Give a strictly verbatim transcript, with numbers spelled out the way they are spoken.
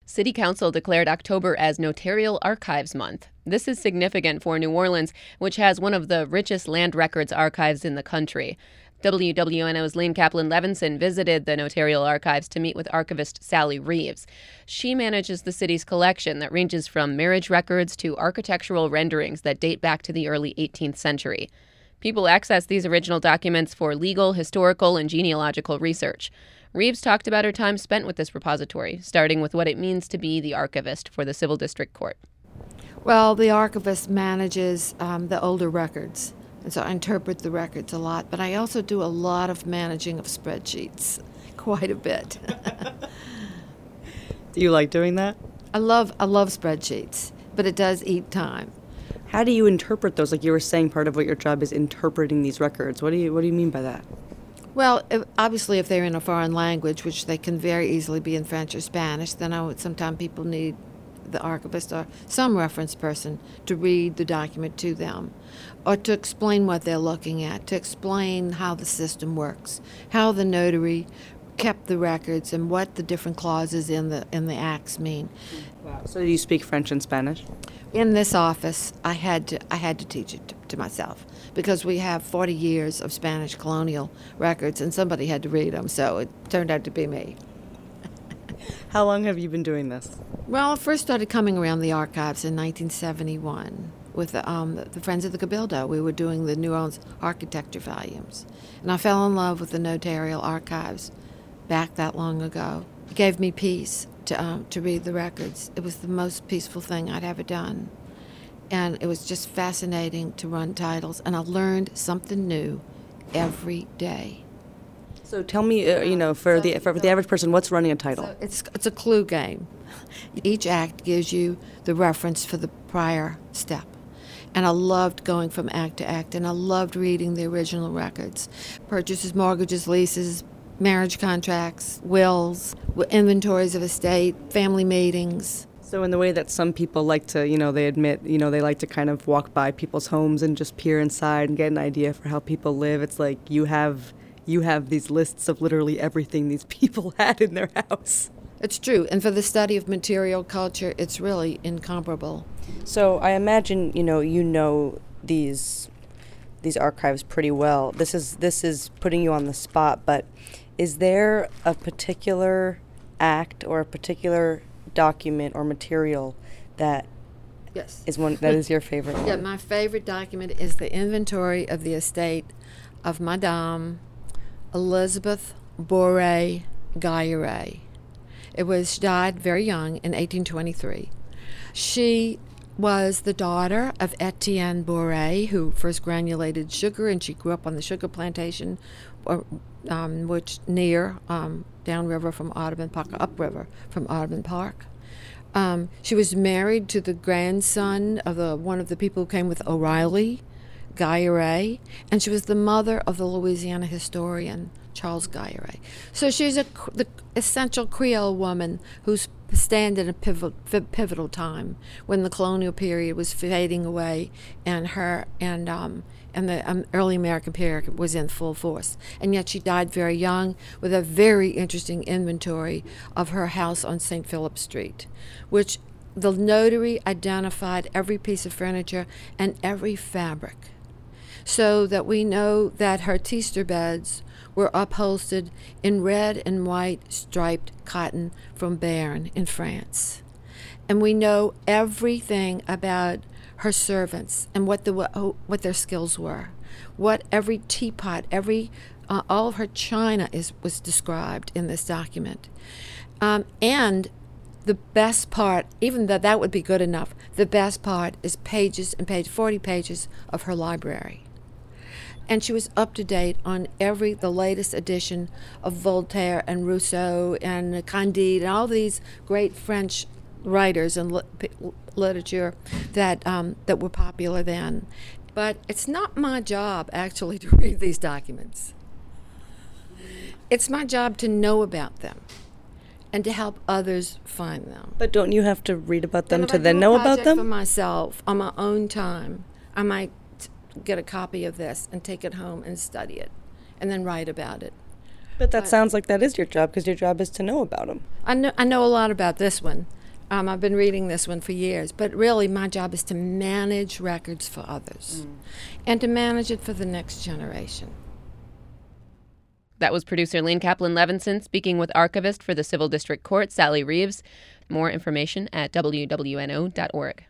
City Council declared October as Notarial Archives Month. This is significant for New Orleans, which has one of the richest land records archives in the country. W W N O's Lane Kaplan-Levinson visited the Notarial Archives to meet with archivist Sally Reeves. She manages the city's collection that ranges from marriage records to architectural renderings that date back to the early eighteenth century. People access these original documents for legal, historical, and genealogical research. Reeves talked about her time spent with this repository, starting with what it means to be the archivist for the Civil District Court. Well, the archivist manages um, the older records, and so I interpret the records a lot, but I also do a lot of managing of spreadsheets, quite a bit. Do you like doing that? I love I love spreadsheets, but it does eat time. How do you interpret those? Like you were saying, part of what your job is interpreting these records. What do you What do you mean by that? Well, if, obviously, if they're in a foreign language, which they can very easily be in French or Spanish, then I would, sometimes people need the archivist or some reference person to read the document to them, or to explain what they're looking at, to explain how the system works, how the notary kept the records, and what the different clauses in the in the acts mean. Wow. So do you speak French and Spanish? In this office, I had to I had to teach it to, to myself because we have forty years of Spanish colonial records, and somebody had to read them, so it turned out to be me. How long have you been doing this? Well, I first started coming around the archives in nineteen seventy-one with the, um, the Friends of the Cabildo. We were doing the New Orleans architecture volumes, and I fell in love with the Notarial Archives back that long ago. It gave me peace to um, to read the records. It was the most peaceful thing I'd ever done. And it was just fascinating to run titles, and I learned something new every day. So tell me, uh, you know, for So- the for so- the average person, what's running a title? So it's it's a clue game. Each act gives you the reference for the prior step. And I loved going from act to act, and I loved reading the original records. Purchases, mortgages, leases, marriage contracts, wills, inventories of estate, family meetings. So in the way that some people like to, you know, they admit, you know, they like to kind of walk by people's homes and just peer inside and get an idea for how people live. It's like you have you have these lists of literally everything these people had in their house. It's true, and for the study of material culture, it's really incomparable. So I imagine, you know, you know these these archives pretty well. This is this is putting you on the spot, but is there a particular act or a particular document or material that Yes. is one that is your favorite Yeah, one? my favorite document is the inventory of the estate of Madame Elizabeth Boré Gayeret. It was, she died very young in eighteen twenty-three. She was the daughter of Etienne Boré, who first granulated sugar, and she grew up on the sugar plantation, or, um, which near um, downriver from Audubon Park, upriver from Audubon Park. Um, she was married to the grandson of the one of the people who came with O'Reilly, Gayeret, and she was the mother of the Louisiana historian Charles Gayeret. So she's a the essential Creole woman who's stand in a pivotal, pivotal time when the colonial period was fading away, and her and um, and the um, early American period was in full force. And yet she died very young with a very interesting inventory of her house on Saint Philip Street, which the notary identified every piece of furniture and every fabric, so that we know that her teaster beds were upholstered in red and white striped cotton from Béarn in France. And we know everything about her servants and what the what their skills were, what every teapot, every uh, all of her china is was described in this document. Um, and the best part, even though that would be good enough, the best part is pages and page forty pages of her library. And she was up to date on every, the latest edition of Voltaire and Rousseau and Candide and all these great French writers and li- literature that um, that were popular then. But it's not my job, actually, to read these documents. It's my job to know about them and to help others find them. But don't you have to read about them And if to I then do a know about project them? for myself on my own time, I might get a copy of this and take it home and study it and then write about it. But that but- sounds like that is your job, because your job is to know about them. I know I know a lot about this one, Um, I've been reading this one for years, but really my job is to manage records for others mm. and to manage it for the next generation. That was producer Lane Kaplan Levinson speaking with archivist for the Civil District Court, Sally Reeves. More information at W W N O dot org.